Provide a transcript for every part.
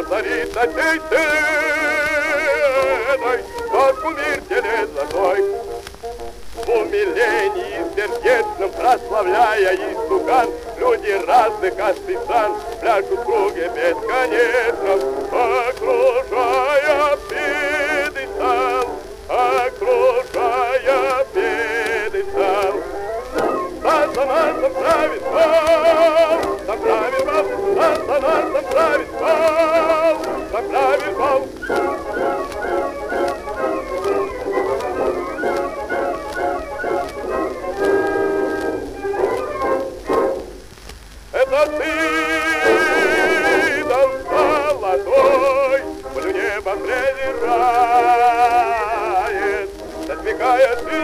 царит над всей сценой, как кумир телец золотой. В умилении сердечном, прославляя истукан, люди разных астрицан пляшут в круге бесконечном, окружая пьедестал, окружая пьедестал. За нас правит бал, за правит бал, за нас правит бал, за правит бал. Это ты, дом золотой, полю небо презирает, засмекая ты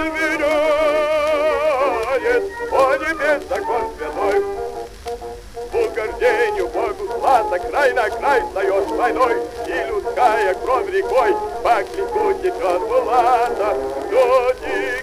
веряет, о небес закон святой. В угождению Богу слава, край на край встает войной, и людская кровь рекой по клику течет булата. Люди